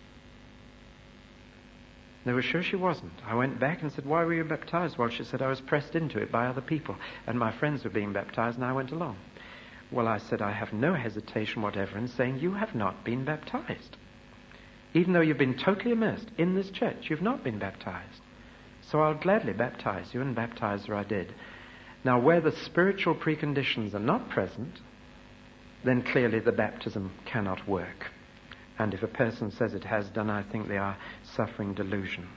They were sure she wasn't. I went back and said, "Why were you baptized?" Well, she said, "I was pressed into it by other people, and my friends were being baptized, and I went along." Well, I said, "I have no hesitation whatever in saying you have not been baptized. Even though you've been totally immersed in this church, you've not been baptized. So I'll gladly baptize you," and baptize her I did. Now, where the spiritual preconditions are not present, then clearly the baptism cannot work. And if a person says it has done, I think they are suffering delusion.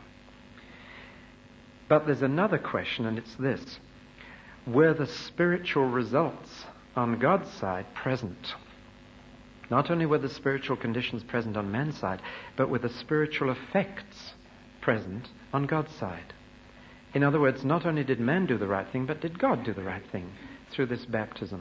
But there's another question, and it's this. Were the spiritual results on God's side present? Not only were the spiritual conditions present on man's side, but were the spiritual effects present on God's side? In other words, not only did man do the right thing, but did God do the right thing through this baptism?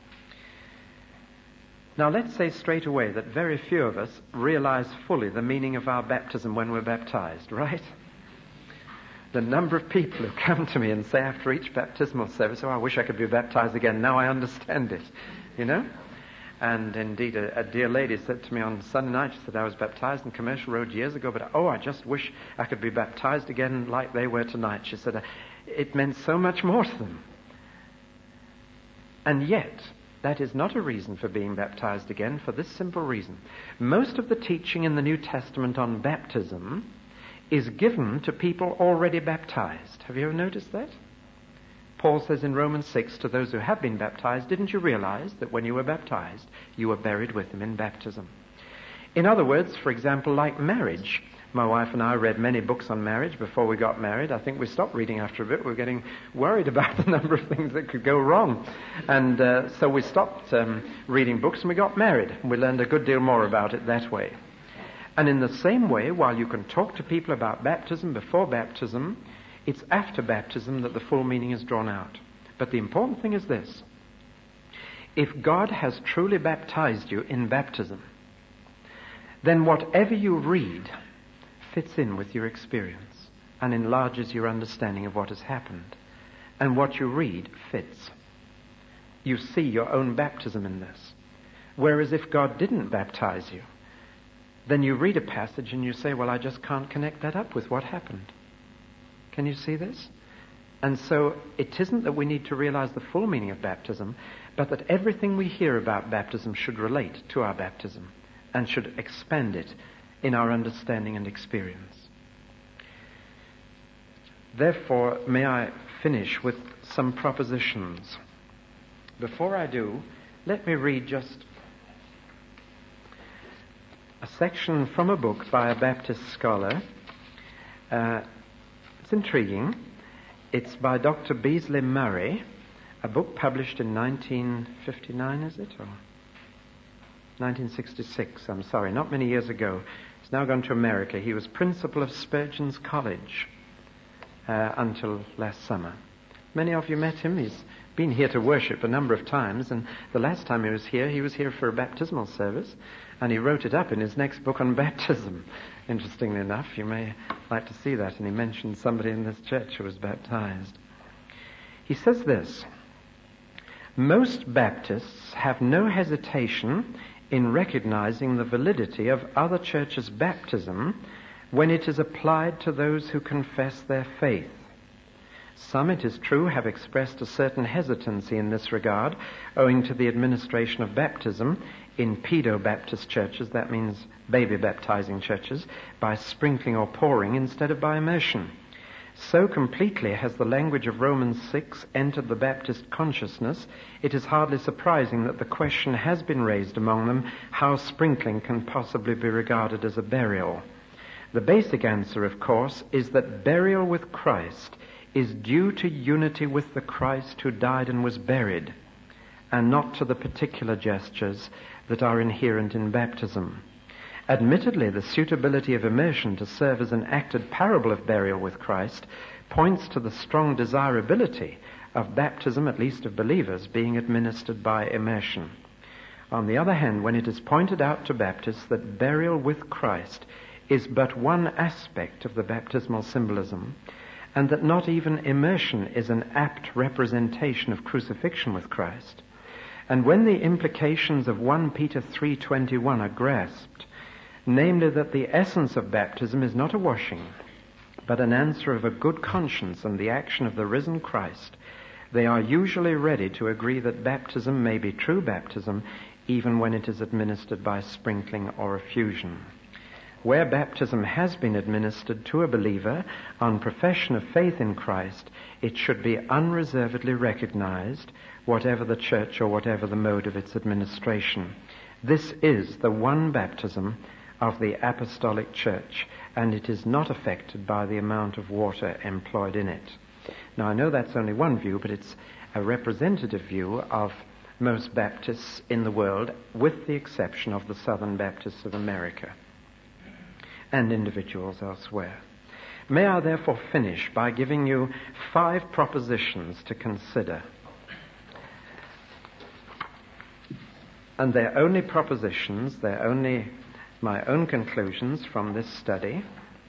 Now, let's say straight away that very few of us realize fully the meaning of our baptism when we're baptized, right? The number of people who come to me and say after each baptismal service, "Oh, I wish I could be baptized again. Now I understand it," you know? And indeed, a, a dear lady said to me on Sunday night, she said, "I was baptized in Commercial Road years ago, but oh, I just wish I could be baptized again like they were tonight." She said, it meant so much more to them. And yet, that is not a reason for being baptized again, for this simple reason. Most of the teaching in the New Testament on baptism is given to people already baptized. Have you ever noticed that? Paul says in Romans six to those who have been baptized, "Didn't you realize that when you were baptized, you were buried with him in baptism?" In other words, for example, like marriage. My wife and I read many books on marriage before we got married. I think we stopped reading after a bit. We were getting worried about the number of things that could go wrong. And uh, so we stopped um, reading books and we got married. And we learned a good deal more about it that way. And in the same way, while you can talk to people about baptism before baptism, it's after baptism that the full meaning is drawn out. But the important thing is this. If God has truly baptized you in baptism, then whatever you read fits in with your experience and enlarges your understanding of what has happened. And what you read fits. You see your own baptism in this. Whereas if God didn't baptize you, then you read a passage and you say, "Well, I just can't connect that up with what happened." Can you see this? And so it isn't that we need to realize the full meaning of baptism, but that everything we hear about baptism should relate to our baptism and should expand it in our understanding and experience. Therefore, may I finish with some propositions. Before I do, let me read just a section from a book by a Baptist scholar. Uh, It's intriguing. It's by Doctor Beasley Murray, a book published in nineteen fifty-nine, is it? Or nineteen sixty-six, I'm sorry, not many years ago. He's now gone to America. He was principal of Spurgeon's College uh, until last summer. Many of you met him. He's been here to worship a number of times, and the last time he was here, he was here for a baptismal service, and he wrote it up in his next book on baptism. Interestingly enough, you may like to see that, and he mentioned somebody in this church who was baptized. He says this: "Most Baptists have no hesitation in recognizing the validity of other churches' baptism when it is applied to those who confess their faith. Some, it is true, have expressed a certain hesitancy in this regard, owing to the administration of baptism in pedo-Baptist churches, that means baby baptizing churches, by sprinkling or pouring instead of by immersion. So completely has the language of Romans six entered the Baptist consciousness, it is hardly surprising that the question has been raised among them how sprinkling can possibly be regarded as a burial. The basic answer, of course, is that burial with Christ is due to unity with the Christ who died and was buried, and not to the particular gestures that are inherent in baptism. Admittedly, the suitability of immersion to serve as an acted parable of burial with Christ points to the strong desirability of baptism, at least of believers, being administered by immersion. On the other hand, when it is pointed out to Baptists that burial with Christ is but one aspect of the baptismal symbolism, and that not even immersion is an apt representation of crucifixion with Christ, and when the implications of First Peter three twenty-one are grasped, namely that the essence of baptism is not a washing, but an answer of a good conscience and the action of the risen Christ, they are usually ready to agree that baptism may be true baptism even when it is administered by sprinkling or effusion. Where baptism has been administered to a believer on profession of faith in Christ, it should be unreservedly recognized, whatever the church or whatever the mode of its administration. This is the one baptism of the Apostolic Church, and it is not affected by the amount of water employed in it. Now, I know that's only one view, but it's a representative view of most Baptists in the world, with the exception of the Southern Baptists of America and individuals elsewhere. May I therefore finish by giving you five propositions to consider. And they're only propositions, they're only my own conclusions from this study,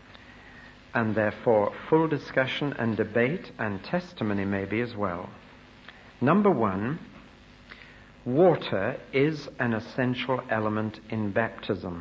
and therefore full discussion and debate and testimony maybe as well. Number one, water is an essential element in baptism.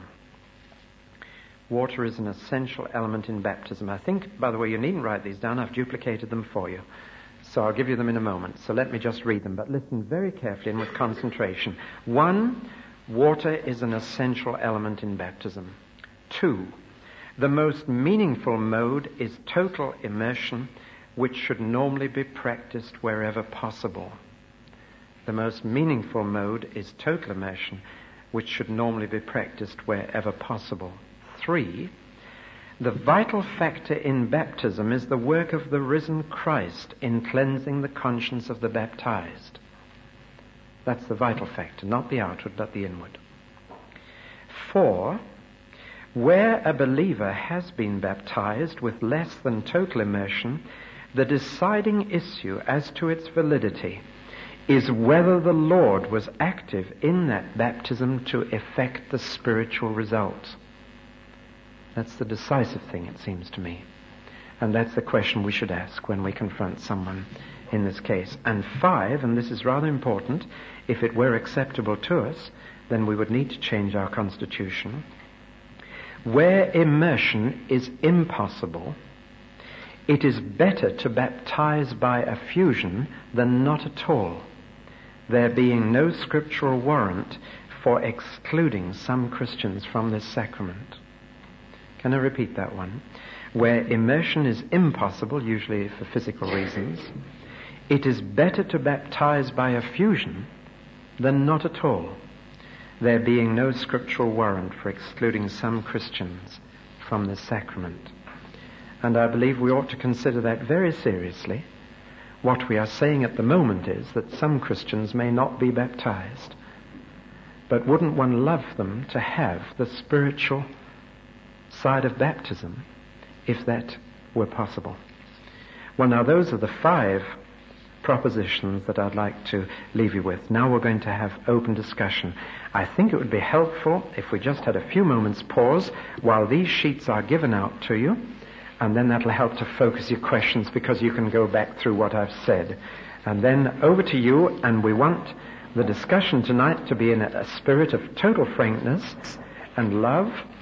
Water is an essential element in baptism. I think, by the way, you needn't write these down. I've duplicated them for you. So I'll give you them in a moment. So let me just read them, but listen very carefully and with concentration. One, water is an essential element in baptism. Two, the most meaningful mode is total immersion, which should normally be practiced wherever possible. The most meaningful mode is total immersion, which should normally be practiced wherever possible. Three, the vital factor in baptism is the work of the risen Christ in cleansing the conscience of the baptized. That's the vital factor, not the outward, but the inward. Four, where a believer has been baptized with less than total immersion, the deciding issue as to its validity is whether the Lord was active in that baptism to effect the spiritual results. That's the decisive thing, it seems to me. And that's the question we should ask when we confront someone in this case. And five, and this is rather important, if it were acceptable to us, then we would need to change our constitution. Where immersion is impossible, it is better to baptize by effusion than not at all, there being no scriptural warrant for excluding some Christians from this sacrament. Can I repeat that one? Where immersion is impossible, usually for physical reasons, it is better to baptize by effusion than not at all, there being no scriptural warrant for excluding some Christians from this sacrament. And I believe we ought to consider that very seriously. What we are saying at the moment is that some Christians may not be baptized, but wouldn't one love them to have the spiritual side of baptism, if that were possible? Well, now those are the five propositions that I'd like to leave you with. Now we're going to have open discussion. I think it would be helpful if we just had a few moments pause while these sheets are given out to you, and then that'll help to focus your questions, because you can go back through what I've said. And then over to you, and we want the discussion tonight to be in a spirit of total frankness and love